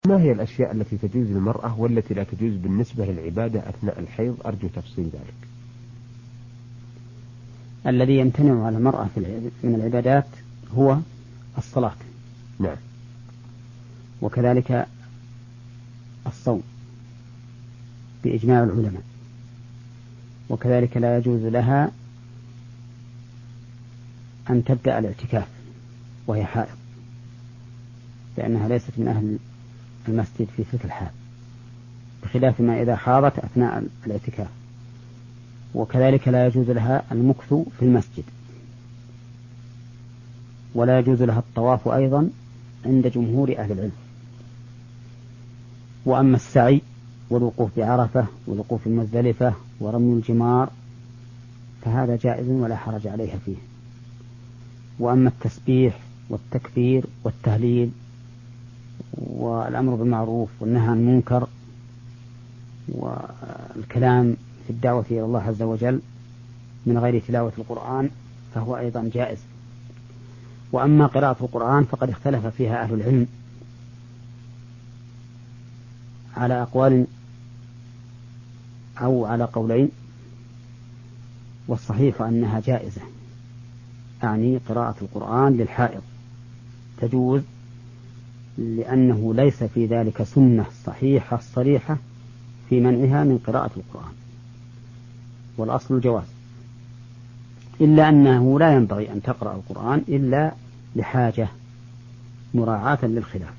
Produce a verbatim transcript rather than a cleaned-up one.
ما هي الأشياء التي تجوز للمرأة والتي لا تجوز بالنسبة للعبادة أثناء الحيض؟ أرجو تفصيل ذلك. الذي يمتنع على المرأة من العبادات هو الصلاة. نعم. وكذلك الصوم بإجماع العلماء. وكذلك لا يجوز لها أن تبدأ الاعتكاف وهي حائض، لأنها ليست من أهل المسجد في تلك الحال، بخلاف ما إذا حاضت أثناء الاعتكاف. وكذلك لا يجوز لها المكث في المسجد، ولا يجوز لها الطواف أيضا عند جمهور أهل العلم. وأما السعي والوقوف بعرفة والوقوف في مزدلفة ورمي الجمار فهذا جائز ولا حرج عليها فيه. وأما التسبيح والتكبير والتهليل والأمر بالمعروف والنهي عن المنكر والكلام في الدعوة إلى الله عز وجل من غير تلاوة القرآن فهو أيضا جائز. وأما قراءة القرآن فقد اختلف فيها أهل العلم على أقوال أو على قولين، والصحيح أنها جائزة، أعني قراءة القرآن للحائض تجوز، لأنه ليس في ذلك سنة صحيحة صريحة في منعها من قراءة القرآن، والأصل الجواز، إلا أنه لا ينبغي أن تقرأ القرآن إلا لحاجة مراعاة للخلاف.